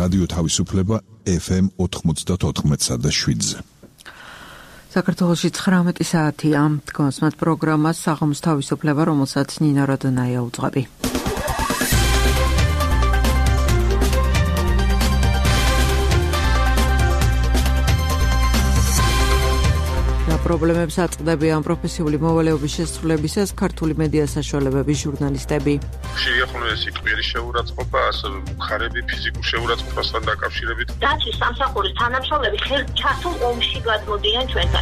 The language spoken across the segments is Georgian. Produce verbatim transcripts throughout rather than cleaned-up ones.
რადიო თავისუფლება ეფ ემ ოთხმოცდაოთხ და შვიდზე. საქართველოში ცხრამეტი საათია. თქვენს პროგრამას საღამოს თავისუფლება, რომელსაც ნინა როდონაია უძღვები. პრობლემებს აწყდებიან პროფესიული მოვალეობის შესრულებისას ქართული მედია საშუალებების ჟურნალისტები. ხშირია ხოლმე ეს კვირი შეურაცხყოფა, ასევე მხარეები ფიზიკურ შეურაცხყოფასთან დაკავშირებით. დაცვის სამსახურის თანამშრომლები ხელჩართულ ომში გადმოდიან ჩვენთან.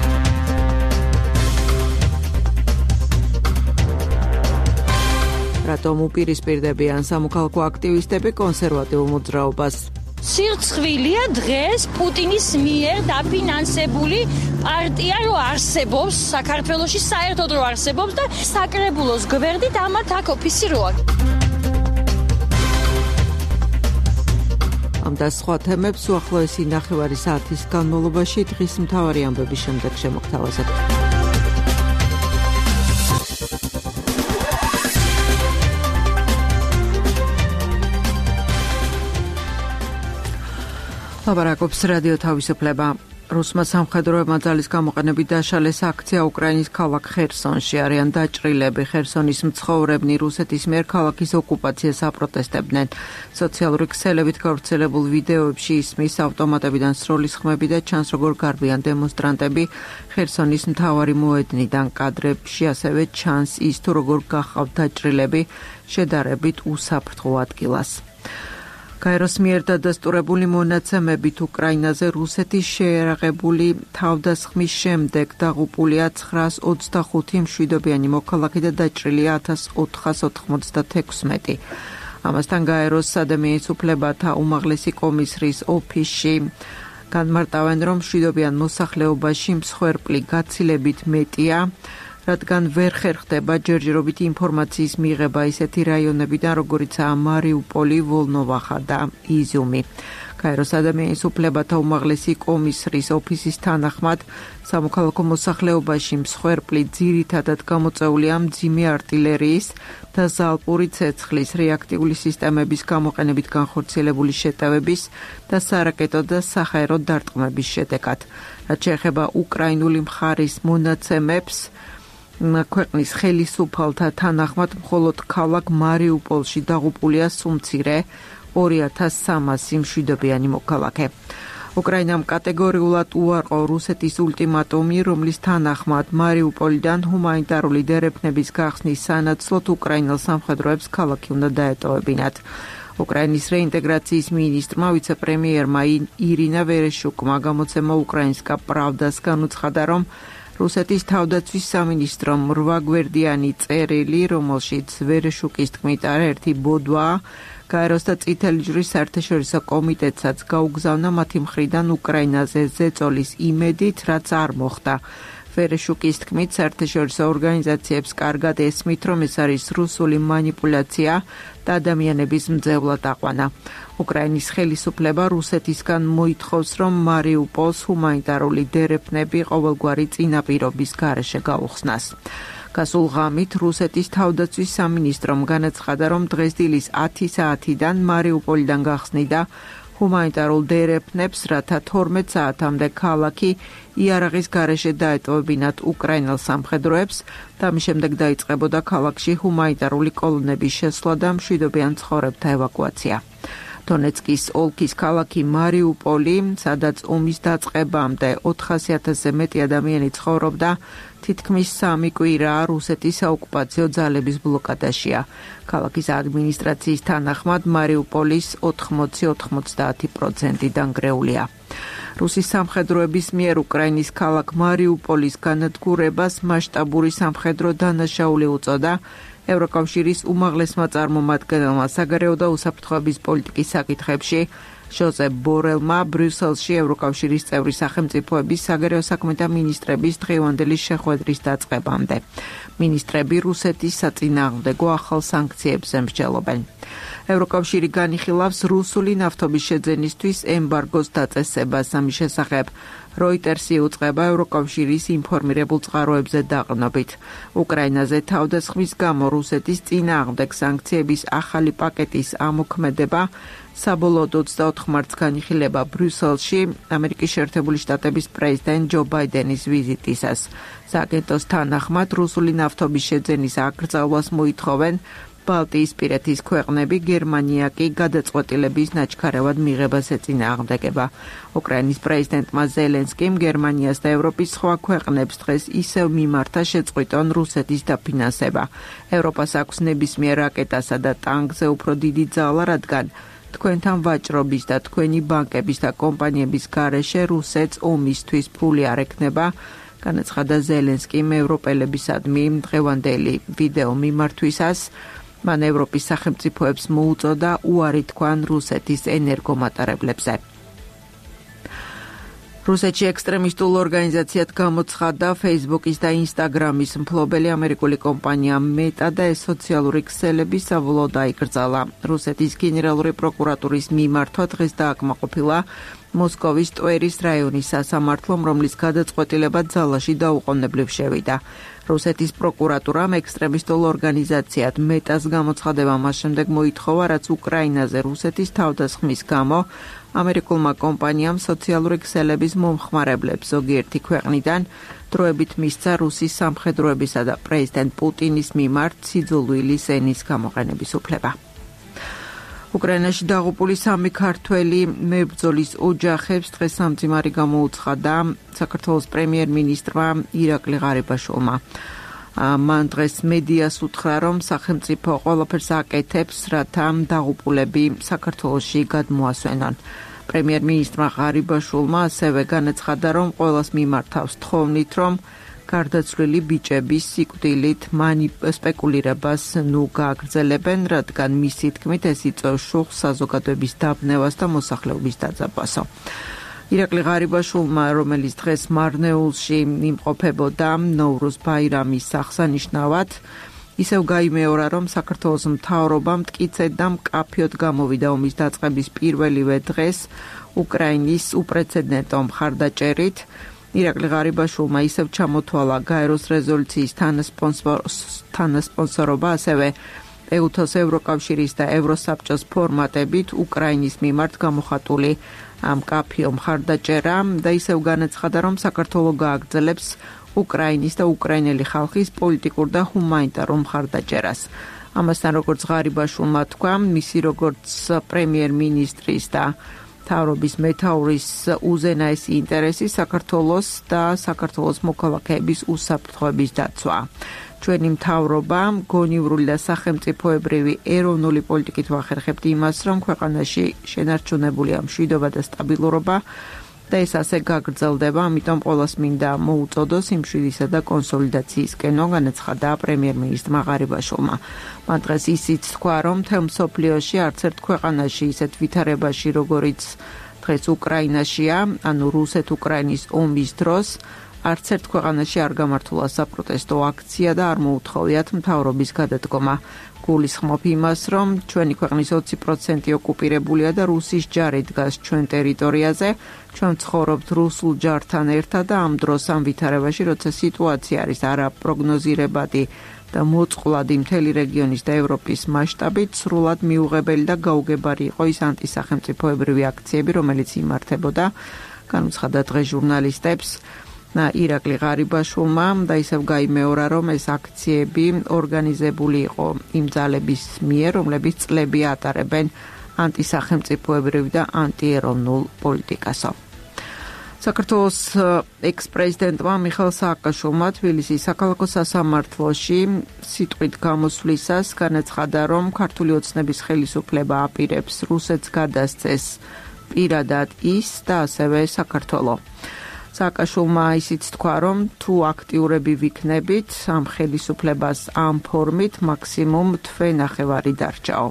რატომ უპირისპირდებიან სამოქალაქო აქტივისტები კონსერვატიულ მოძრაობას? სირცხვილია დღეს პუტინის მიერ დაფინანსებული პარტია რო არსებობს საქართველოში, საერთოდ რო არსებობს და საკრებულოს გვერდით ამათ აქ ოფისი რო აქვს. ამ და სხვა თემებს უახლოესი ნახევარი საათის განმავლობაში დღის მთავარი ამბების შემდეგ შემოგთავაზებთ. ლაბარაკობს რადიო თავისუფლება. რუსმა სამხედროებმა ძალის გამოყენებით დაშალეს აქცია უკრაინის ქალაქ ხერსონში. არიან დაჭრილები. ხერსონის მცხოვრებნი რუსეთის მიერ ქალაქის ოკუპაციას აპროტესტებდნენ. სოციალური ქსელებით გავრცელებულ ვიდეოებში ისმის ავტომატებიდან სროლის ხმები და ჩანს როგორ გარბიან დემონსტრანტები ხერსონის მთავარი მოედნიდან. კადრებში ასევე ჩანს ის თუ როგორ გახავთ დაჭრილები შედარებით უსაფრთხო ადგილას. გაეროს მიერ დადასტურებული მონაცემებით უკრაინაზე რუსეთის შეერაღებული თავდასხმის შემდეგ დაღუპულია ცხრაას ოცდახუთი მშვიდობიანი მოქალაქე და დაჭრილია ათას ოთხას ოთხმოცდათექვსმეტი. ამასთან გაეროს ადამიანის უფლებათა უმაღლესი კომისრის ოფისში განმარტავენ, რომ მშვიდობიან მოსახლეობაში მსხვერპლი გაცილებით მეტია, რადგან ვერ ხერხდება ჯერჯერობით ინფორმაციის მიღება ისეთი რაიონებიდან, როგორიცაა მარიუპოლი, ვოლნოვახა და იზიუმი. გაეროს ადამიანის უფლებათა უმაღლესი კომისრის ოფისის თანახმად, სამოქალაქო მოსახლეობაში მსხვერპლი ძირითადად გამოწვეულია მძიმე არტილერიის და ზალპური ცეცხლის, რეაქტიული სისტემების გამოყენებით განხორციელებული შეტევების და სარაკეტო და საჰაერო დარტყმების შედეგად. რაც შეეხება უკრაინული მხარის მონაცემებს, ქვეყნის ხელისუფალთა თანახმად მხოლოდ ქალაქ მარიუპოლში დაღუპულია სუმცირე ორი ათას სამასი მშვიდობიანი მოქალაქე. უკრაინამ კატეგორიულად უარყო რუსეთის ულტიმატუმი, რომლის თანახმად მარიუპოლიდან ჰუმანიტარული დერეფნების გახსნის სანაცვლოდ უკრაინელ სამხედროებს ქალაქი უნდა დაეტოვებინათ. უკრაინის რეინტეგრაციის მინისტრმა, ვიცე-პრემიერმა ირინა ვერეშუკმა გამოცემა უკრაინსკა პრავდას განუცხადა, რომ რუსეთის თავდაცვის სამინისტრომ რვაგვერდიანი წერილი, რომელშიც ვერეშუკის თქმით არაერთი ბოდვაა, გაეროს და წითელი ჯვრის საერთაშორისო კომიტეტსაც გაუგზავნა მათი მხრიდან უკრაინაზე ზეწოლის იმედით, რაც არ მოხდა. ვერეშუკის თქმით, საერთაშორისო ორგანიზაციებს კარგად ესმით, რომ ეს არის რუსული манипуляცია და ადამიანების მძევლად აყვანა. უკრაინის ხელისუფლება რუსეთისგან მოითხოვს, რომ მარიუპოლს ჰუმანიტარული დერეფნები ყოველგვარი წინაპირობის გარეშე გაუხსნას. გასულ ღამით რუსეთის თავდაცვის სამინისტრომ განაცხადა, რომ დღესდილის ათი საათიდან მარიუპოლიდან გახსნიდა ჰუმანიტარულ დერეფნებს, რათა თორმეტ საათამდე ქალაქი იარაღის გარეშე დაეტოვებინათ უკრაინელ სამხედროებს და ამის შემდეგ დაიწყებოდა ქალაქში ჰუმანიტარული კოლონების შესვლა და მშვიდობიან ცხოვრებთა ევაკუაცია. დონეცკის ოლქის ქალაქი მარიუპოლი, სადაც ომის დაწყებამდე ოთხასი ათასზე მეტი ადამიანი ცხოვრობდა, თითქმის სამი კვირაა რუსეთის საოკუპაციო ძალების ბლოკადაშია. ქალაქის ადმინისტრაციის თანახმად მარიუპოლის ოთხმოცი ოთხმოცდაათი პროცენტი დანგრეულია. რუსის სამხედროების მიერ უკრაინის ქალაქ მარიუპოლის განადგურებას მასშტაბური სამხედრო დანაშაული უწოდა ევროკავშირის უმაღლესმა წარმომადგენელმა საგარეო და უსაფრთხოების პოლიტიკის საკითხებში ჟოზეფ ბორელმა ბრიუსელში ევროკავშირის წევრი სახელმწიფოების საგარეო საქმეთა მინისტრების დღევანდელი შეხვედრის დაწყებამდე. მინისტრები რუსეთის საწინააღმდეგო ახალ სანქციებზე მსჯელობენ. ევროკავშირი განიხილავს რუსული ნავთობის შეძენისთვის ემბარგოს დაწესებას. ამის შესახებ Reuters-ი უწყება ევროკავშირის ინფორმირებულ წყაროებზე დაყრდნობით. უკრაინაზე თავდასხმის გამო რუსეთის წინააღმდეგ სანქციების ახალი პაკეტის ამოქმედება საბოლოოდ ოცდაოთხ მარტს განიხილება ბრიუსელში ამერიკის შეერთებული შტატების პრეზიდენტ ჯო ბაიდენის ვიზიტისას. სააგენტოს თანახმად რუსული ნავთობის შეძენის აკრძალვას მოითხოვენ ბალტიისპირეთის ქვეყნები, გერმანია კი გადაწყვეტილების ნაჩქარევად მიღებას ეწინააღმდეგება. უკრაინის პრეზიდენტმა ზელენსკიმ გერმანიას და ევროპის სხვა ქვეყნებს დღეს ისევ მიმართა შეწყვიტონ რუსეთის დაფინანსება. ევროპას აქვს ნებისმიერ რაკეტასა და ტანკზე უფრო დიდი ძალა, რადგან თქვენთან ვაჭრობის და თქვენი ბანკების და კომპანიების გარეშე რუსეთს ომისთვის ფული არ ექნება, განაცხადა ზელენსკიმ ევროპელებისადმი დღევანდელი ვიდეო მიმართვისას. მან ევროპის სახელმწიფოებს მოუწოდა უარი თქვან რუსეთის ენერგომატარებლებზე. რუსეთში ექსტრემისტულ ორგანიზაციად გამოცხადდა Facebook-ის და Instagram-ის მფლობელი ამერიკული კომპანია Meta და ეს სოციალური ქსელები საბოლოოდ დაიკრძალა. რუსეთის გენერალური პროკურატურის მიმართვა დღეს დააკმაყოფილა მოსკოვის ტვერის რაიონის სასამართლომ, რომლის გადაწყვეტილება ძალაში დაუყოვნებლივ შევიდა. რუსეთის პროკურატურამ ექსტრემისტულ ორგანიზაციად მეტას გამოცხადება მას შემდეგ მოითხოვა, რაც უკრაინაზე რუსეთის თავდასხმის გამო ამერიკულმა კომპანიამ სოციალური ქსელების მომხმარებლებს ზოგიერთი ქვეყნიდან დროებით მისცა რუსის სამხედროებისა და პრეზიდენტ პუტინის მიმართ სიძულვილის ენის გამოყენების უფლება. უკრაინაში დაღუპული სამი ქართველი მებრძოლის ოჯახებს დღეს სამძიმარი გამოუცხადა საქართველოს პრემიერ-მინისტრმა ირაკლი ღარიბაშვილმა. მან დღეს მედიას უთხრა, რომ სახელმწიფო ყველაფერს აკეთებს, რათა დაღუპულები საქართველოში გადმოასვენონ. პრემიერ-მინისტრმა ღარიბაშვილმა ასევე განაცხადა, რომ ყველას მიმართავს თხოვნით, რომ გარდაცვლილი ბიჭების სიკვდილით სპეკულირებას ნუ გააგრძელებენ, რადგან მისი თქმით ეს იწვევს შუხს საზოგადოების დაბნევას და მოსახლეობის დაძაბვასო. ირაკლი ღარიბაშვილმა, რომელიც დღეს მარნეულში იმყოფებოდა ნოვრუზ ბაირამის აღსანიშნავად, ისევ გაიმეორა, რომ საქართველოს მთავრობამ მტკიცედ და მკაფიოდ გამოვიდა ომის დაწყების პირველივე დღეს უკრაინის უპრეცედენტო მხარდაჭერით. ირაკლი ღარიბაშვილმა ისევ ჩამოთვალა გაეროს რეზოლუციის თანასპონსორობა, ასევე ეუთოს ევროკავშირის და ევროსაბჭოს ფორმატებით უკრაინის მიმართ გამოხატული მკაფიო მხარდაჭერა და ისევ განაცხადა, რომ საქართველო გააგრძელებს უკრაინის და უკრაინელი ხალხის პოლიტიკურ და ჰუმანიტარულ მხარდაჭერას. ამასთან, როგორც ღარიბაშვილმა თქვა, მისი როგორც პრემიერ-მინისტრის და მთავრობის მეთაურის უზენაესი ინტერესი საქართველოს და საქართველოს მოქალაქეების უსაფრთხოების დაცვა. ჩვენი მთავრობა გონივრული და სახელმწიფოებრივი ეროვნული პოლიტიკით ვახერხებთ იმას, რომ ქვეყანაში შენარჩუნებულია მშვიდობა და სტაბილურობა და ეს ასე გაგრძელდება, ამიტომ ყველას მინდა მოუწოდოს იმ მშვიდისა და კონსოლიდაციისკენ, განაცხადა პრემიერ-მინისტრმა ღარიბაშვილმა. მან დღეს ისიც თქვა, რომ მთელ მსოფლიოში არც ერთ ქვეყანაში ისეთ ვითარებაში, როგორიც დღეს უკრაინაშია, ანუ რუსეთ-უკრაინის ომის დროს, არც ერთ ქვეყანაში არ გამართულა საპროტესტო აქცია და არ მოუთხოვიათ მთავრობის გადადგომა. გულისხმობ იმას, რომ ჩვენი ქვეყნის ოცი პროცენტი ოკუპირებულია და რუსის ჯარი დგას ჩვენ ტერიტორიაზე. ჩვენ ცხოვრობთ რუსულ ჯართან ერთად და ამ დროს ამ ვითარებაში, როცა სიტუაცია არის არაპროგნოზირებადი და მოწყვლადი მთელი რეგიონის და ევროპის მასშტაბით, სრულად მიუღებელი და გაუგებარი იყო ის ანტისახელმწიფოებრივი აქციები, რომელიც იმართებოდა, განუცხადა დღეს ჟურნალისტებს. ირაკლი ღარიბაშვილმა და ისევ გაიმეორა, რომ ეს აქციები ორგანიზებული იყო იმ ძალების მიერ, რომლებიც წლები ატარებენ ანტისახელმწიფოებრივ და ანტიეროვნულ პოლიტიკასო. საქართველოს ექს-პრეზიდენტმა მიხეილ სააკაშვილმა თბილისის საქალაქო სასამართლოში სიტყვით გამოსვლისას განაცხადა, რომ ქართული ოცნების ხელისუფლება აპირებს რუსეთს გადასცეს პირადად ის და ასევე საქართველო. სააკაშვილმა ისიც თქვა, რომ თუ აქტიურები ვიქნებით ამ ხელისუფლებას ამ ფორმით, მაქსიმუმ თვენახევარი დარჩაო.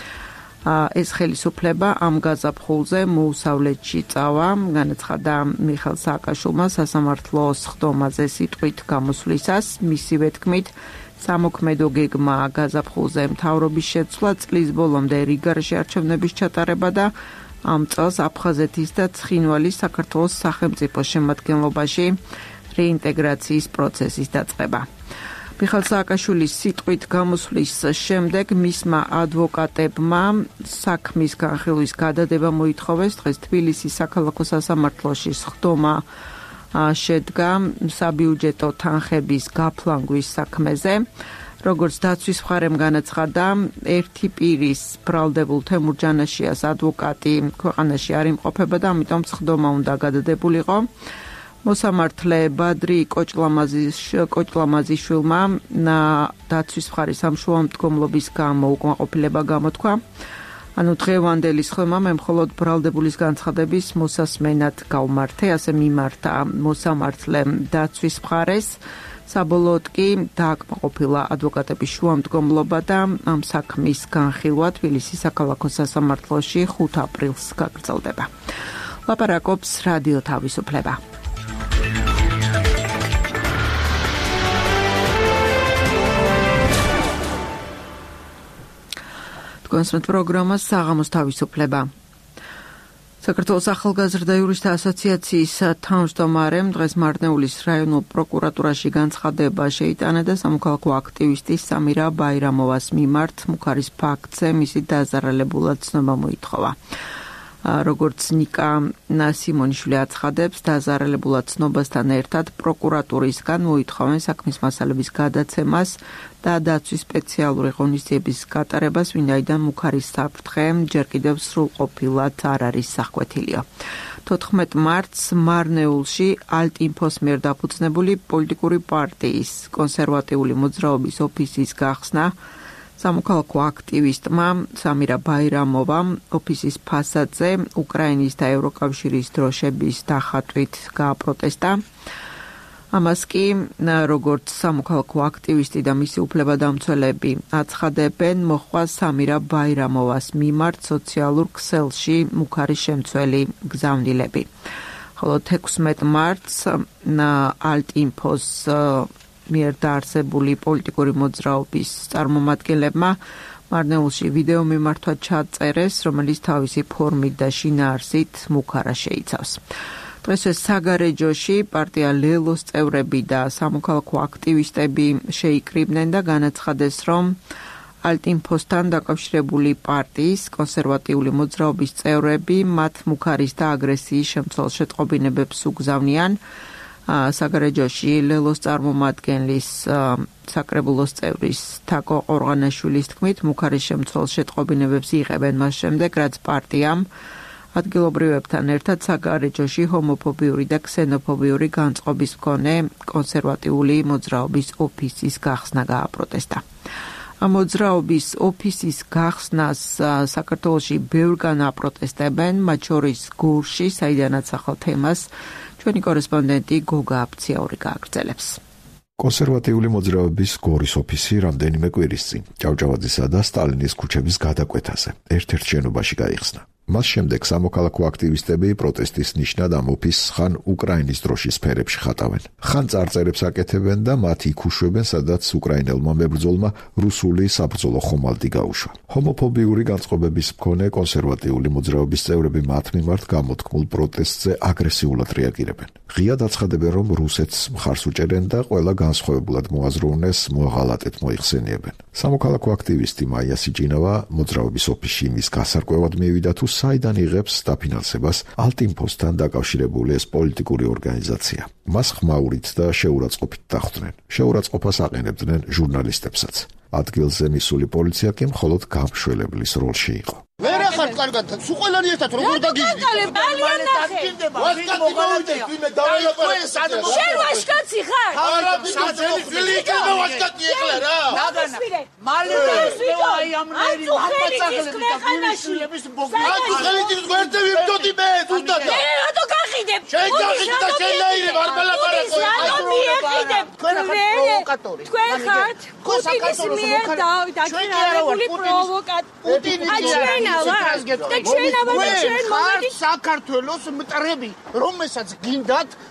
ეს ხელისუფლება ამ გაზაფხულზე მოუსავლეთში წავა, განაცხადა მიხეილ სააკაშვილმა სასამართლოს ხდომაზე სიტყვით გამოსვლისას, მისივე თქმით, სამოქმედო გეგმა გაზაფხულზე მთავრობის შეცვლა, წლის ბოლომდე რიგარში არჩევნების ჩატარება და ამ წელს აფხაზეთის და ცხინვალის საქართველოს სახელმწიფო შემადგენლობაში რეინტეგრაციის პროცესის დაწყება. მიხეილ სააკაშვილის სიტყვით გამოსვლის შემდეგ მისმა ადვოკატებმა საქმის განხილვის გადადება მოითხოვეს. დღეს თბილისის საქალაქო სასამართლოში სხდომა შედგა საბიუჯეტო თანხების გაფლანგვის საქმეზე. როგორც დაცვის მხარემ განაცხადა, ერთი პირის ბრალდებულ თემურ ჯანაშიას ადვოკატი ქვეყანაში არ იმყოფება და ამიტომ სხდომა უნდა გადადებულიყო. მოსამართლე ბადრი კოჭლამაზიშვილმა დაცვის მხარის სამშუალო მდგომლობის გამო უკმაყოფილება გამოთქვა. ანუ დღევანდელი სხდომა მე მხოლოდ ბრალდებულის განცხადების მოსასმენად გავმართე, ასე მიმართა მოსამართლემ დაცვის მხარეს. საბოლოოდ კი დააკმაყოფილა ადვოკატების შუამდგომლობა და ამ საქმის განხილვა თბილისის საქალაქო სასამართლოში ხუთ აპრილს გაგრძელდება. ლაპარაკობს რადიო თავისუფლება. კონსმეთ პროგრამა საღამოს თავისუფლება. საქართველოს ახალგაზრდა იურისტთა ასოციაციის თავმჯდომარემ დღეს მარნეულის რაიონულ პროკურატურაში განცხადება შეიტანა და სამოქალაქო აქტივისტი სამირა ბაირამოვას მიმართ მუქარის ფაქტზე მისი დაზარალებულად ცნობა მოითხოვა. როგორც ნიკა ნასიმონიშვილი აცხადებს, დაზარალებულად ცნობასთან ერთად პროკურატურისგან მოითხოვენ საქმის მასალების გადაცემას და დაცვის სპეციალური ღონისძიების გატარებას, ვინაიდან მუქარის საფრთხე ჯერ კიდევ სრულყოფილად არ არის სახვეთილიო. თოთხმეტ მარტს მარნეულში ალტინფოს მიერ დაფუძნებული პოლიტიკური პარტიის კონსერვატიული მოძრაობის ოფისის გახსნა სამოქალაქო აქტივისტმა სამირა ბაირამოვამ ოფისის ფასადზე უკრაინის და ევროკავშირის დროშების დახატვით გააპროტესტა. ამას კი როგორც სამოქალაქო აქტივისტი და მისი უფლებადამცველები აცხადებენ, მოხდა სამირა ბაირამოვას მიმართ სოციალურ ქსელში მუქარის შემცველი გზავნილები. ხოლო თექვსმეტ მარტს ალტინფოს მიერ დაარსებული პოლიტიკური მოძრაობის წარმომადგენლებმა მარნეულში ვიდეო მიმართვა ჩაწერეს, რომელიც თავისი ფორმით და შინაარსით მუქარა შეიცავს. დღესვე საგარეჯოში პარტია ლელოს წევრები და სამოქალაქო აქტივისტები შეიკრიბნენ და განაცხადეს, რომ ალტინფოსთან დაკავშირებული პარტიის კონსერვატიული მოძრაობის წევრები მათ მუქარის და აგრესიის შემცველ შეტყობინებებს უგზავნიან. საგარეჯოში ლელოს წარმომადგენლის საკრებულოს წევრის თაკო ყორღანაშვილის თქმით, მუქარის შემცველ შეტყობინებებს იღებენ მას შემდეგ, რაც პარტიამ ადგილობრივებთან ერთად საგარეჯოში ჰომოფობიური და ქსენოფობიური განწყობის მქონე კონსერვატიული მოძრაობის ოფისის გახსნა გააპროტესტა. მოძრაობის ოფისის გახსნას საქართველოში ბევრგან აპროტესტებენ, მათ შორის გურში, საიდანაც ახალ თემას ჩვენი კორესპონდენტი გოგა აფციაური გააგრძელებს. კონსერვატიული მოძრაობის გორის ოფისი რამდენიმე კვირის წინ ჭავჭავაძისა და სტალინის ქუჩების გადაკვეთაზე ერთ-ერთ შენობაში გაიხსნა. მას შემდეგ სამოქალაქო აქტივისტები პროტესტის ნიშნად ამ ოფისს ხან უკრაინის დროშის ფერებში ხატავენ, ხან წარწერებს აკეთებენ და მათ იქ უშვებენ, სადაც უკრაინელმა მებრძოლმა რუსული საბრძოლო ხომალდი გაუშვა. ჰომოფობიური განწყობების მქონე კონსერვატიული მოძრაობის წევრები მათ მიმართ გამოთქმულ პროტესტზე აგრესიულად რეაგირებენ. ღიად აცხადებენ, რომ რუსეთს მხარს უჭერენ და ყველა განსხვავებულად მოაზროვნეს მოაღალატეთ მოიხსენიებენ. სამოქალაქო აქტივისტი მაია სიჭინავა მოძრაობის ოფისში მის გასარკვევად მივიდა თუ საიდან იღებს დაფინანსებას ალტინფოსთან დაკავშირებული ეს პოლიტიკური ორგანიზაცია. მას ხმაურით და შეურაცხყოფით დახვდნენ. შეურაცხყოფას აყენებდნენ ჟურნალისტებსაც. ადგილზე მისული პოლიცია კი მხოლოდ გამშველებლის როლში იყო. ვერ ახართ კარგად, სულ ყველანი ერთად როგორ დაგიჯდით? ვასკაცი მოვიდეს, ვინმე დაველაპარაკე. შენ ვასკაცი ხარ? არა, საძელი ძილი იქნება ვასკაცი ეხლა რა. ნაგანა. მალე აი ამნერი ამბაცაღლები და ბიურიშვილების ბოგნი. აკუ ხელით გვერდზე ვიბდოდი მე, ზუსტად. მე რატო გახიდებ? შენ გახიდებ და შენ ნაირებ არ მელაპარაკო. რატო მიეხიდებ? თქვენ ხართ პროვოკატორი. თქვენ ხართ პუტინის მიერ დაქირავებული პროვოკატორი. აჩვენა ვარ და ჩვენა ვარ და ჩვენ ხართ საქართველოს მტრები, რომელსაც გინდათ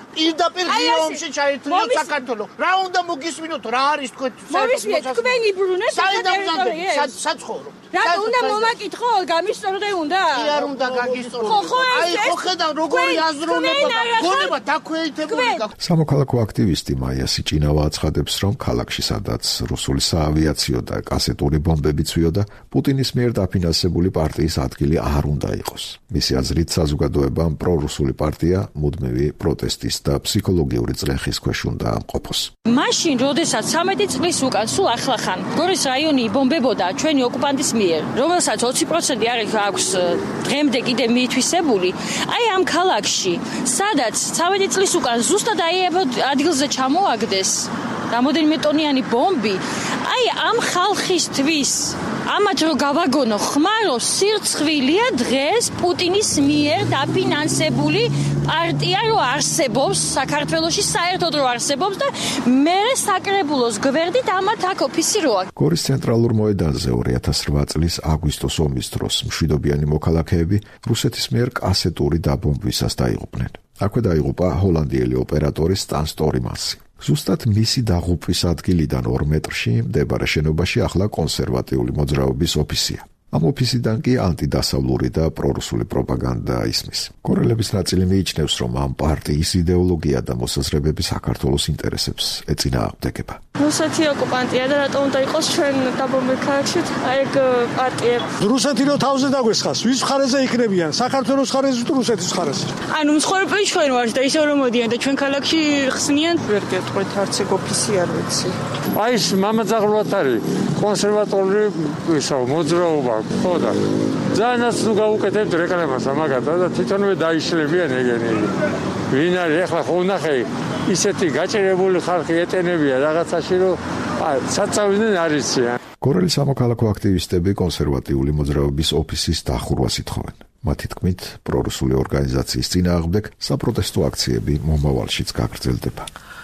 პირდაპირ ღიობში ჩაერთვიოთ საქართველოს. რა უნდა მოგისმინოთ, რა არის თქვენ? მოვისმინეთ თქვენი ბრუნეთ საერთოდ საცხოვრობ. რა უნდა მომაკითხო, გამისწორდე უნდა? კი არ უნდა გაგისწორდე. ხო, ხო, აი ხო ხედავ როგორი აზროვნება და გონება დაქვეითებული გაქვს. სამოქალაქო აქტივისტი მაია სიჭინავა აცხადებს, რომ ქალაქში სადაც რუსული საავიაციო და კასეტური ბომბები ცვიოდა, პუტინის მიერ დაფინანსებული პარტიის ადგილი არ უნდა იყოს. მისი აზრით, საზოგადოებამ პრორუსული პარტია მუდმივი პროტესტის და ფსიქოლოგიური წრეხის ქვეშ უნდა ამყოფოს. მაშინ, როდესაც ცამეტი წლის უკან სულ ახლახან გორის რაიონი იბომბებოდა ჩვენი ოკუპანტის მიერ, რომელსაც ოცი პროცენტი არის აქვს დღემდე კიდე მიითვისებული, აი ამ ქალაქში, სადაც ცამეტი წლის უკან ზუსტად აი ადგილზე ჩამოაგდეს რამოდენიმე ტონიანი ბომბი, აი ამ ხალხისთვის ამათ რო გავაგონო ხმარო სირცხვილია დღეს პუტინის მიერ დაფინანსებული პარტია რო არსებობს საქართველოში, საერთოდ რო არსებობს და მე საკრებულოს გვერდით ამათ აქ ოფისი რო აქვს. გორის ცენტრალურ მოედანზე ორი ათას რვა წლის აგვისტოს ომის დროს მშვიდობიანი მოქალაქეები რუსეთის მიერ კასეტური დაბომბვისას დაიღუპნენ. აქვე დაიღუპა ჰოლანდიელი ოპერატორი სტან სტორმასი. ზუსტად მისი დაღუპვის ადგილიდან ორ მეტრში მდებარე შენობაში ახლა კონსერვატიული მოძრაობის ოფისია. ამ ოფისიდან კი ანტიდასავლური და პრორუსული პროპაგანდა ისმის. კორელების ნაწილი მიიჩნევს, რომ ამ პარტიის იდეოლოგია და მოსაზრებები საქართველოს ინტერესებს ეწინააღმდეგება. რუსეთი ოკუპანტია და რატომ უნდა იყოს ჩვენ დაბომბილ ქალაქში აი ეგ პარტიები. რუსეთი რო თავზე დაგვესხას, ვის მხარეზე იქნებიან? საქართველოს მხარეზე თუ რუსეთის მხარეზე? ანუ მსხვერპლი ჩვენ ვართ და ისევ რომ მოდიან და ჩვენ ქალაქში ხსნიან. ვერ გეტყვით არც ეგ ოფისი არ ვიცი. აი ეს მამაძაღლად არის კონსერვატორული ისა მოძრაობა. ხო და ძალიანაც თუ გავუკეთებთ რეკლამას ამაგათა და თვითონვე დაიშლებიან ეგენი. ვინ არის ახლა ხო ნახე ისეთი გაჭირებული ხალხი ეტენებია რაღაცაში რომ საწავდნენ არიციან. კორელის სამოქალაქო აქტივისტები კონსერვატიული მოძრაობის ოფისის დახურვას ითხოვენ. მათი თქმით, პრორუსული ორგანიზაციის წინააღმდეგ საპროტესტო აქციები მომავალშიც გაგრძელდება.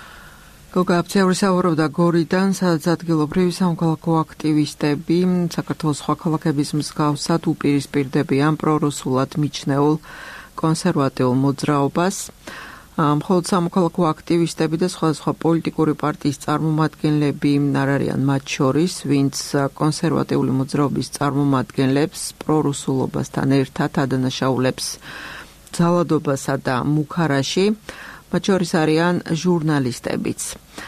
გოგა აფცეური საუბრობდა გორიდან, სადაც ადგილობრივი სამოქალაქო აქტივისტები საქართველოს სხვა ქალაქების მსგავსად უპირისპირდებიან პრორუსულად მიჩნეულ კონსერვატიულ მოძრაობას. მხოლოდ სამოქალაქო აქტივისტები და სხვადასხვა პოლიტიკური პარტიის წარმომადგენლები არ არიან მათ შორის, ვინც კონსერვატიული მოძრაობის წარმომადგენლებს პრორუსულობასთან ერთად ადანაშაულებს ძალადობასა და მუქარაში. მათ შორის არიან ჟურნალისტებიც.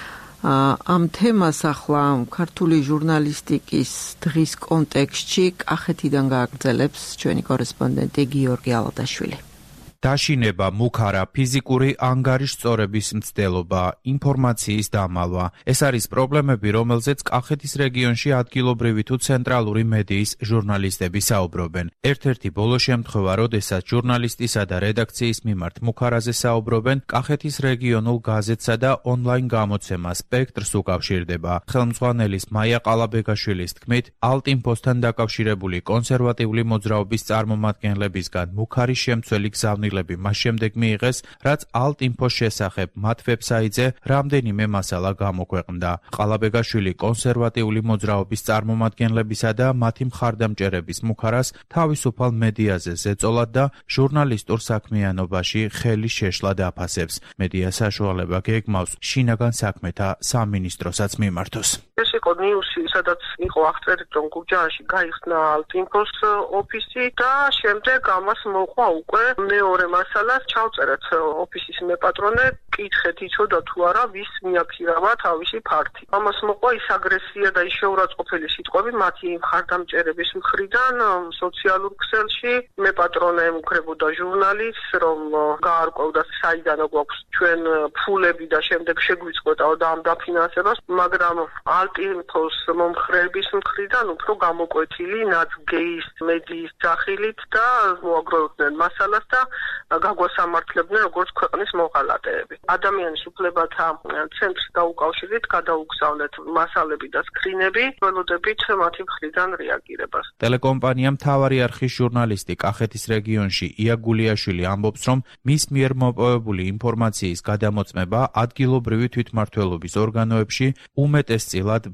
ამ თემას ახლა ქართული ჟურნალისტიკის დღის კონტექსტში კახეთიდან გააგრძელებს ჩვენი კორესპონდენტი გიორგი ალადაშვილი. დაშინება, მუქარა, ფიზიკური ანგარიშწორების მცდელობა, ინფორმაციის დამალვა. ეს არის პრობლემები, რომელზეც კახეთის რეგიონში ადგილობრივი თუ ცენტრალური მედიის ჟურნალისტები საუბრობენ. ერთ-ერთი ბოლო შემთხვევა, როდესაც ჟურნალისტისა და რედაქციის მიმართ მუქარაზე საუბრობენ, კახეთის რეგიონულ გაზეთსა და ონლაინ გამოცემა სპექტრს უკავშირდება. ხელმძღვანელის მაია ყალაბეგაშვილის თქმით, ალტინფოსთან დაკავშირებული კონსერვატიული მოძრაობის წარმომადგენლებისგან მუქარის შემცველი გზავნილები მას შემდეგ მიიღეს, რაც ალტინფოს შესახებ მათ ვებსაიტზე რამდენიმე მასალა გამოქვეყნდა. ყალაბეგაშვილი კონსერვატიული მოძრაობის წარმომადგენლებისა და მათი მხარდამჭერების მუქარას თავისუფალ მედიაზე ზეწოლად და ჟურნალისტურ საქმიანობაში ხელი შეშლად აფასებს. მედია საშუალება გეგმავს შინაგან საქმეთა სამინისტროსაც მიმართოს. ეს იყო ნიუსი, სადაც იყო აღწერით, რომ გურჯაანში გაიხსნა ალტინფოს ოფისი და შემდეგ ამას მოყვა უკვე მეორე მასალას ჩავწერეთ ოფისის მეპატრონე, კითხეთ იცოდა თუ არა ვის მიაქირავა თავისი ფართი. ამას მოყვა ის აგრესია და ის შეურაცხყოფელი სიტყვები მათი მხარდამჭერების მხრიდან სოციალურ ქსელში. მეპატრონე ემუქრებოდა ჟურნალისტს, რომ გაარკვევდა საიდან გვაქვს ჩვენ ფულები და შემდეგ შეგვიწყვეტაო და ამ დაფინანსებას, მაგრამ ალტინფოს მომხრეების მხრიდან უფრო გამოკვეთილი ნაცგეის მედიის სახილით და მოაგროვებდნენ მასალას და გაგვასამართლებდნენ როგორც ქვეყნის მოღალატეები. ადამიანის უფლებათა ცენტრს დაუკავშირეთ, გადაუგზავნეთ მასალები და სკრინები, ველოდებით მათი მხრიდან რეაგირებას. ტელეკომპანია მთავარი არხის ჟურნალისტი კახეთის რეგიონში ია გულიაშვილი ამბობს, რომ მის მიერ მოპოვებული ინფორმაციის გადამოწმება ადგილობრივი თვითმმართველობის ორგანოებში უმეტესწილად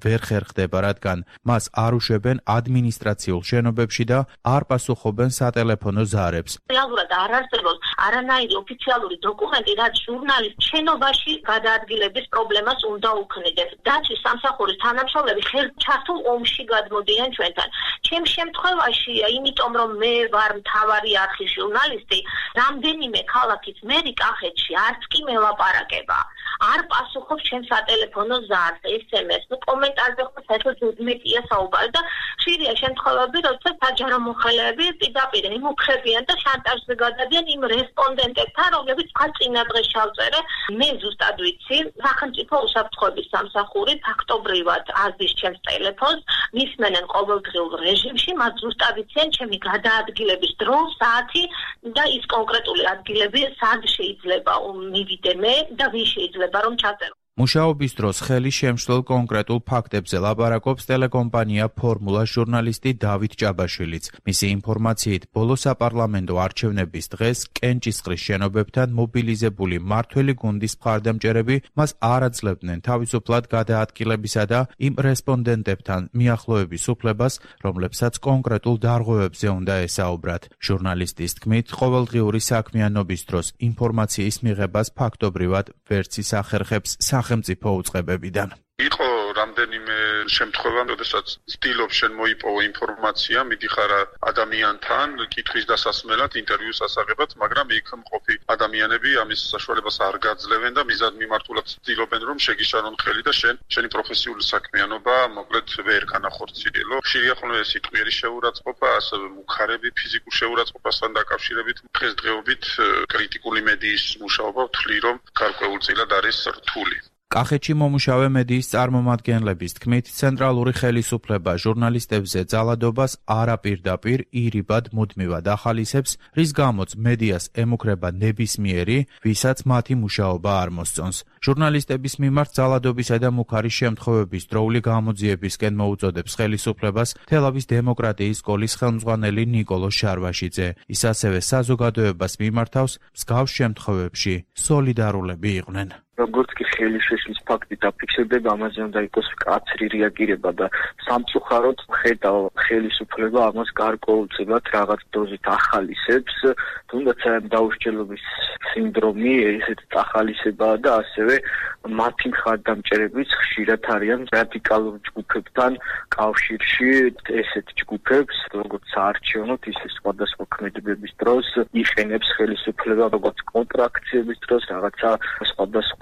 ვერ ხერხდება, რადგან მას არ უშვებენ ადმინისტრაციულ შენობებში და არ პასუხობენ სატელეფონო ზარებს. რეალურად არ არსებობს არანაირი ოფიციალური დოკუმენტი, რაც ჟურნალისტ შენობაში გადაადგილების პრობლემას უნდა უქმნიდეს. დაცვის სამსახურის თანამშრომლები ხელჩართულ ომში გადმოდიან ჩვენთან. ჩემ შემთხვევაში, იმიტომ რომ მე ვარ მთავარი არხის ჟურნალისტი, რამდენიმე ქალაქის მერი კახეთში არც კი მელაპარაკება. არ პასუხობს ჩემ სატელეფონო ზარს, ეს em es, ну კომენტარზე ხო საერთოდ უდმეტია საუბარი და ხშირია შემთხვევები, როცა საჯარო მოხელეები პირდაპირ იმუქრებიან და შანტაჟზე გადადიან იმ რესპონდენტებთან, რომლებიც ხა წინა დღეს ჩავწერე. მე ზუსტად ვიცი, სახელმწიფო უსაფრთხოების სამსახური ფაქტობრივად აზის ჩემს ტელეფონს, მისმენენ ყოველდღიურ რეჟიმში, მათ ზუსტად იციან ჩემი გადაადგილების დრო, საათი და ის კონკრეტული ადგილები, სად შეიძლება მივიდე მე და ვინ შეიძლება რომ ჩაწერო. მუშაობის დროს ხელი შემშლელ კონკრეტულ ფაქტებზე ლაპარაკობს ტელეკომპანია ფორმულას ჟურნალისტი დავით ჭაბაშვილიც. მისი ინფორმაციით, ბოლო საპარლამენტო არჩევნების დღეს კენჭისყრის შენობებთან მობილიზებული მმართველი გუნდის მხარდამჭერები მას არ აძლევდნენ თავისუფლად გადაადგილებისა და იმ რესპონდენტებთან მიახლოების უფლებას, რომლებსაც კონკრეტულ დარღვევებზე უნდა ესაუბრათ. ჟურნალისტის თქმით, ყოველდღიური საქმიანობის დროს ინფორმაციის მიღებას ფაქტობრივად ვერც ის ახერხებს სახელმწიფო უწყებებიდან. იყო რამდენიმე შემთხვევა, როდესაც ცდილობს შენ მოიპოვო ინფორმაცია, მიდიხარ ადამიანთან კითხვის დასასმელად, ინტერვიუს ასაღებად, მაგრამ იქ მყოფი ადამიანები ამის საშუალებას არ გაძლევენ და მიზად მიმართულად ცდილობენ, რომ შეგიშალონ ხელი და შენ შენი პროფესიული საქმიანობა მოკლედ ვერ განახორციელო. ხშირია ხოლმე სიტყვიერი შეურაცხყოფა, ასევე მუქარები ფიზიკურ შეურაცხყოფასთან დაკავშირებით. დღესდღეობით კრიტიკული მედიის მუშაობა ვთვლი, რომ გარკვეულწილად არის რთული. კახეთში მომუშავე მედიის წარმომადგენლების თქმით, ცენტრალური ხელისუფლება ჟურნალისტებზე ძალადობას არაპირდაპირ ირიბად მუდმივად ახალისებს, რის გამოც მედიას ემუქრება ნებისმიერი, ვისაც მათი მუშაობა არ მოსწონს. ჟურნალისტების მიმართ ძალადობისა და მუქარის შემთხვევების დროული გამოძიებისკენ მოუწოდებს ხელისუფლებას თელავის დემოკრატიის სკოლის ხელმძღვანელი ნიკოლო შარვაშიძე. ის ასევე საზოგადოებას მიმართავს მსგავს შემთხვევებში სოლიდარულები იყვნენ. როგორც კი ხელისშეშლის ფაქტი დაფიქსირდება, ამაზე უნდა იყოს მკაცრი რეაგირება და სამწუხაროდ ხედავ ხელისუფლება ამას გარკვეულწილად რაღაც დოზით ახალისებს, თუნდაც ამ დაუსჯელობის სინდრომი ესეთი ახალისებაა და ასევე მათი მხარდამჭერებიც ხშირად არიან რადიკალურ ჯგუფებთან კავშირში, ესეთ ჯგუფებს, როგორც საარჩევნო, ისე სხვადასხვა ქმედებების დროს იყენებს ხელისუფლება, როგორც კონტრაქციების დროს, რაღაცა სხვადასხვა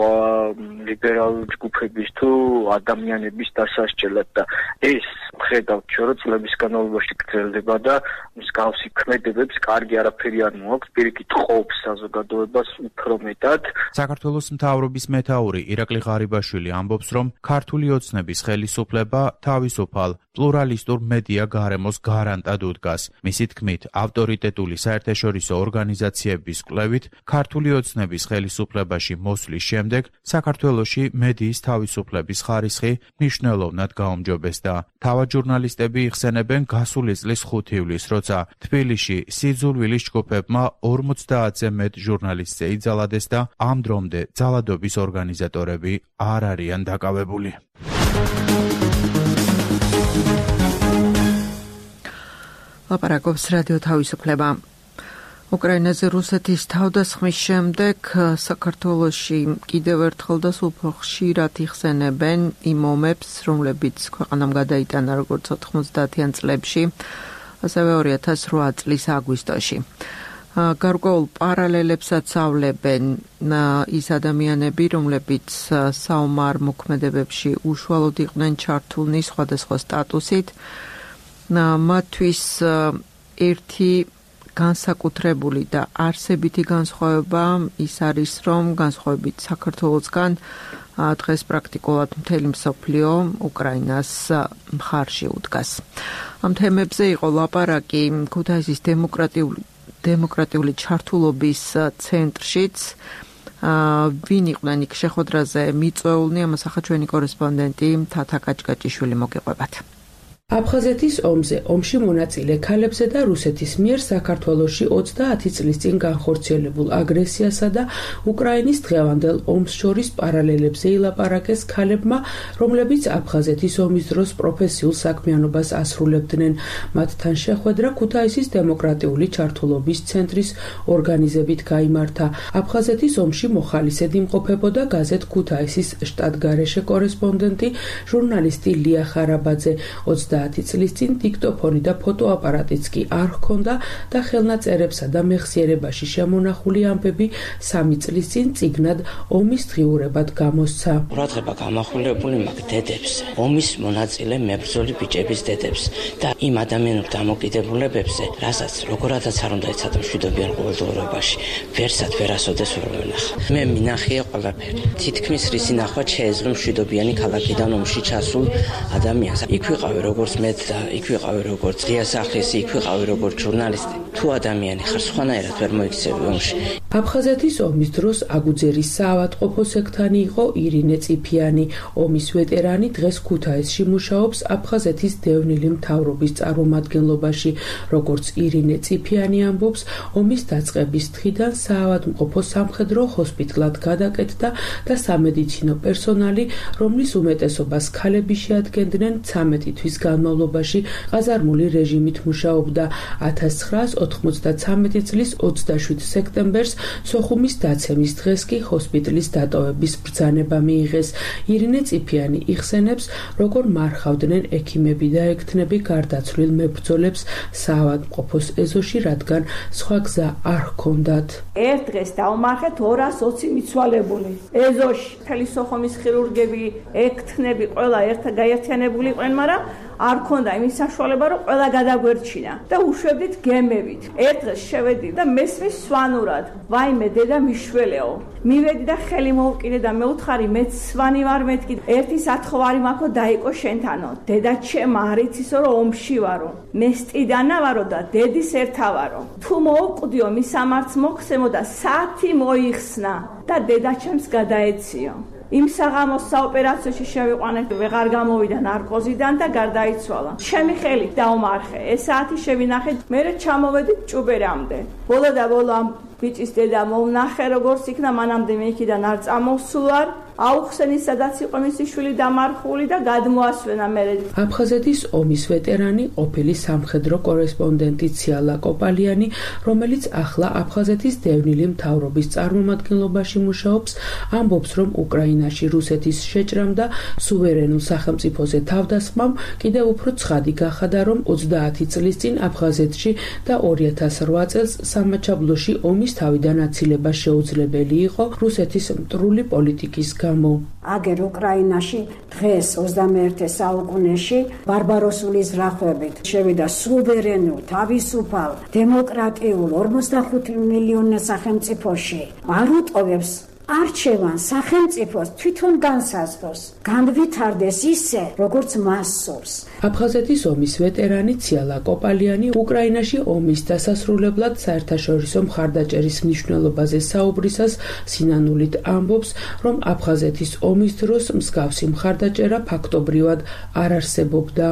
ლიბერალ ჯგუფების თუ ადამიანების დასასჯელად და ეს ხედავთ ჩვენ რომ წლების განმავლობაში გრძელდება და მსგავსი ქმედებებს კარგი არაფერი არ მოაქვს, პირიქით ყოფს საზოგადოებას უფრო მეტად. საქართველოს მთავრობის მეთაური ირაკლი ღარიბაშვილი ამბობს, რომ ქართული ოცნების ხელისუფლება თავისუფალ პლურალისტურ მედია გარემოს გარანტად უდგას. მისი თქმით, ავტორიტეტული საერთაშორისო ორგანიზაციების კვლევით, ქართული ოცნების ხელისუფლებაში მოსვლის შემდეგ საქართველოში მედიის თავისუფლების ხარისხი მნიშვნელოვნად გაუმჯობესდა. თავად ჟურნალისტები იხსენებენ გასული წლის ხუთი ივლისს, როცა თბილისში სიძულვილის ჯგუფებმა ორმოცდაათზე მეტ ჟურნალისტზე იძალადეს და ამ დრომდე ძალადობის ორგანიზატორები არ არიან დაკავებული. ლაპარაკობს რადიო თავისუფლება. უკრაინაზე რუსეთის თავდასხმის შემდეგ საქართველოში კიდევ ერთხელ და სულ უფრო ხშირად იხსენებენ იმ ომებს, რომლებიც ქვეყანამ გადაიტანა როგორც ოთხმოცდაათიან წლებში, ასევე ორი ათას რვა წლის აგვისტოში. გარკვეულ პარალელებსაც ავლებენ ის ადამიანები, რომლებიც საომარ მოქმედებებში უშუალოდ იყვნენ ჩართულნი სხვადასხვა სტატუსით. მათთვის ერთი განსაკუთრებული და არსებითი განსხვავება ის არის, რომ განსხვავებით საქართველოსგან დღეს პრაქტიკულად მთელი მსოფლიო უკრაინას მხარში უდგას. ამ თემებზე იყო ლაპარაკი ქუთაისის დემოკრატიული დემოკრატიული ჩართულობის ცენტრშიც. ვინ იყვნენ იქ შეხვედრაზე მიწვეულნი, ამას ახლა ჩვენი კორესპონდენტი თათა კაჭკაჭიშვილი მოგიყვებათ. აფხაზეთის ომზე ომში მონაწილე ქალებზე და რუსეთის მიერ საქართველოში ოცდაათი წლის წინ განხორციელებულ აგრესიასა და უკრაინის დღევანდელ ომს შორის პარალელებზე ილაპარაკეს ქალებმა, რომლებიც აფხაზეთის ომის დროს პროფესიულ საქმიანობას ასრულებდნენ. მათთან შეხვედრა ქუთაისის დემოკრატიული ჩართულობის ცენტრის ორგანიზებით გაიმართა. აფხაზეთის ომში მოხალისედ იმყოფებოდა გაზეთ ქუთაისის შტატგარეშე კორესპონდენტი ჟურნალისტი ლია ხარაბაძე. ოცდაათი წლის წინ დიქტოფონი და ფოტოაპარატიც კი არ ჰქონდა და ხელნაწერებსა და მეხსიერებაში შემონახული ამბები სამი წლის წინ წიგნად ომის დღიურებად გამოსცა. ყურადღება გამახვილებული მაქვს დედებს, ომის მონაწილე მებრძოლი ბიჭების დედებს და იმ ადამიანურ დამოკიდებულებებზე, რასაც როგორადაც არ უნდა ეცადო მშვიდობიან ყოველდღიურობაში, ვერსად ვერასოდეს ვერ ვენახა. მე მინახია ყველაფერი. თითქმის რისი ნახვა შეეძლო მშვიდობიანი ქალაქიდან ომში ჩასულ ადამიანს. იქ ვიყავი როგორც მე და იქ ვიყავი როგორც ღია სახლის, იქ ვიყავი როგორც ჟურნალისტი. თუ ადამიანი ხარ, სხვანაირად ვერ მოიქცევი ომში. აფხაზეთის ომის დროს აგუძერის საავადმყოფო სექტანი იყო ირინე წიფიანი. ომის ვეტერანი დღეს ქუთაისში მუშაობს აფხაზეთის დევნილი მთავრობის წარმომადგენლობაში. როგორც ირინე წიფიანი ამბობს, ომის დაწყების დღიდან საავადმყოფო სამხედრო ჰოსპიტალად გადაკეთდა და სამედიცინო პერსონალი, რომლის უმეტესობას ქალები შეადგენდნენ, ცამეტი თვის განმავლობაში ყაზარმული რეჟიმით მუშაობდა. ათას ცხრაას ოთხმოცდაცამეტი წლის ოცდაშვიდ სექტემბერს სოხუმის დაცემის დღეს კი ჰოსპიტალის დატოვების ბრძანება მიიღეს. ირინე წიფიანი იხსენებს, როგორ მარხავდნენ ექიმები და ექთნები გარდაცვლილ მებრძოლებს საავადმყოფოს ეზოში, რადგან სხვა გზა არ ჰქონდათ. ერთ დღეს დაუმარხეთ ორას ოცი მიცვალებული ეზოში. მთელი სოხუმის ხირურგები, ექთნები ყველა ერთად გაერთიანებული იყვნენ, მაგრამ არ ქონდა იმის საშუალება, რომ ყველა გადაგვერჩინა და უშვებდით გემებით. ერთ დღეს შევედი და მესმის სვანურად, ვაიმე დედა მიშველეო. მივედი და ხელი მოვკიდე და მეუთხარი, მე სვანი ვარ მეთქი. ერთი სათხოვარი მაქო დაიყო შენთანო. დედა ჩემ არ იცისო, რომ ომში ვარო. მე სტიდანა ვარო და დედის ერთა ვარო. თუ მოუკვდიო, მის ამარც მოხსემო და საათი მოიხსნა და დედა ჩემს გადაეციო. იმ საღამოს საოპერაციოში შევიყვანეთ, ვეღარ გამოვიდა ნარკოზიდან და გარდაიცვალა. ჩემი ხელით დაუმარხე. ეს საათი შევინახეთ, მერე ჩამოვედით ჭუბერამდე. ბოლო და ბოლო ამ ბიჭის დედა მოვნახე, როგორც იქნა, მანამდე მე იქიდან არ წამოვსულვარ. აუხსენი, სადაც იყო მისი შვილი დამარხული და გადმოასვენა მერე. აფხაზეთის ომის ვეტერანი, ყოფილი სამხედრო კორესპონდენტი ციალა კოპალიანი, რომელიც ახლა აფხაზეთის დევნილი მთავრობის წარმომადგენლობაში მუშაობს, ამბობს, რომ უკრაინაში რუსეთის შეჭრამ და სუვერენულ სახელმწიფოზე თავდასხმამ კიდევ უფრო ცხადი გახადა, რომ ოცდაათი წლის წინ აფხაზეთში და ორი ათას რვა წელს სამაჩაბლოში ომის თავიდან აცილება შეუძლებელი იყო რუსეთის მტრული პოლიტიკის გამო. აგერ უკრაინაში დღეს ოცდამეერთე საუკუნეში ბარბაროსული ზრახვებით შევიდა სუვერენულ, თავისუფალ, დემოკრატიულ ორმოცდახუთი მილიონიან სახელმწიფოში. არ უტყობებს არჩევან სახელმწიფოს თვითონ განსაზღვროს, განვითარდეს ისე, როგორც მას სურს. აფხაზეთის ომის ვეტერანი ციალა კოპალიანი უკრაინაში ომის დასასრულებლად საერთაშორისო მხარდაჭერის მნიშვნელობაზე საუბრისას სინანულით ამბობს, რომ აფხაზეთის ომის დროს მსგავსი მხარდაჭერა ფაქტობრივად არ არსებობდა.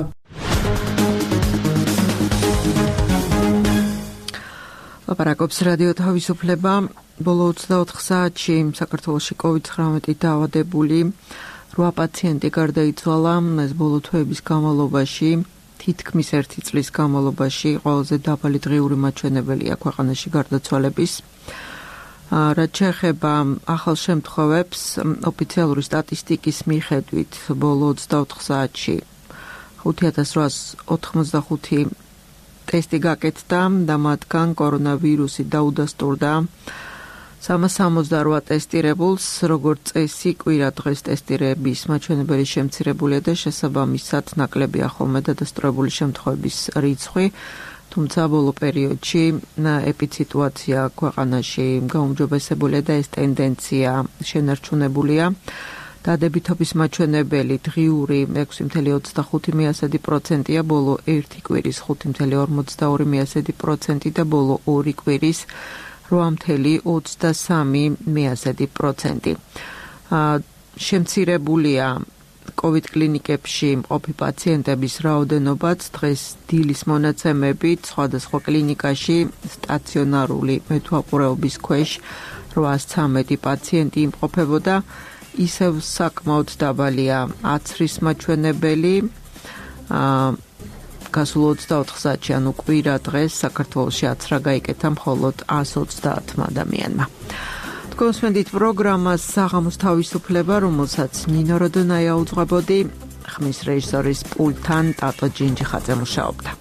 ლაპარაკობს რადიო თავისუფლება. ბოლო ოცდაოთხ საათში საქართველოში კოვიდ ცხრამეტი დაავადებული რვა პაციენტი გარდაიცვალა. ეს ბოლო თვეების განმავლობაში, თითქმის ერთი წლის განმავლობაში ყველაზე დაბალი დღიური მაჩვენებელია ქვეყანაში გარდაცვალების. რაც შეეხება ახალ შემთხვევებს, ოფიციალური სტატისტიკის მიხედვით ბოლო ოცდაოთხ საათში ხუთი ათას რვაას ოთხმოცდახუთი ტესტი გაკეთდა და მათგან კორონავირუსი დაუდასტურდა სამას სამოცდარვა ტესტირებულს, როგორც წესი, კვირა დღეს ტესტირების მაჩვენებელი შემცირებულია და შესაბამისად ნაკლებია ხოლმე დადასტურებული შემთხვევების რიცხვი. თუმცა ბოლო პერიოდში ეპიდემიაცია ქვეყანაში გაუმჯობესებულია და ეს ტენდენცია შენარჩუნებულია. დადებითობის მაჩვენებელი დღიური ექვსი ათეული ოცდახუთი პროცენტია, ბოლო ერთი კვირის ხუთი ათეული ორმოცდაორი პროცენტი და ბოლო ორი კვირის რვა ათეული ოცდასამი პროცენტი. შემცირებულია COVID კლინიკებში მყოფი პაციენტების რაოდენობაც დღეს დილის მონაცემებით სხვადასხვა კლინიკაში სტაციონარული მეთვალყურეობის ქვეშ რვაას ცამეტი პაციენტი იმყოფებოდა. ისევ საკმაოდ დაბალია აცრის მაჩვენებელი. გასულ ოცდაოთხ საათში, ანუ კვირა დღეს საქართველოში აცრა გაიკეთა მხოლოდ ას ოცდაათმა ადამიანმა. კონსვენდით პროგრამას საღამოს თავისუფლება, რომელსაც ნინო როდონაია უძღვებოდი, ხმის რეჟისორის პულტთან ტატო ჯინჯიხაძე მუშაობდა.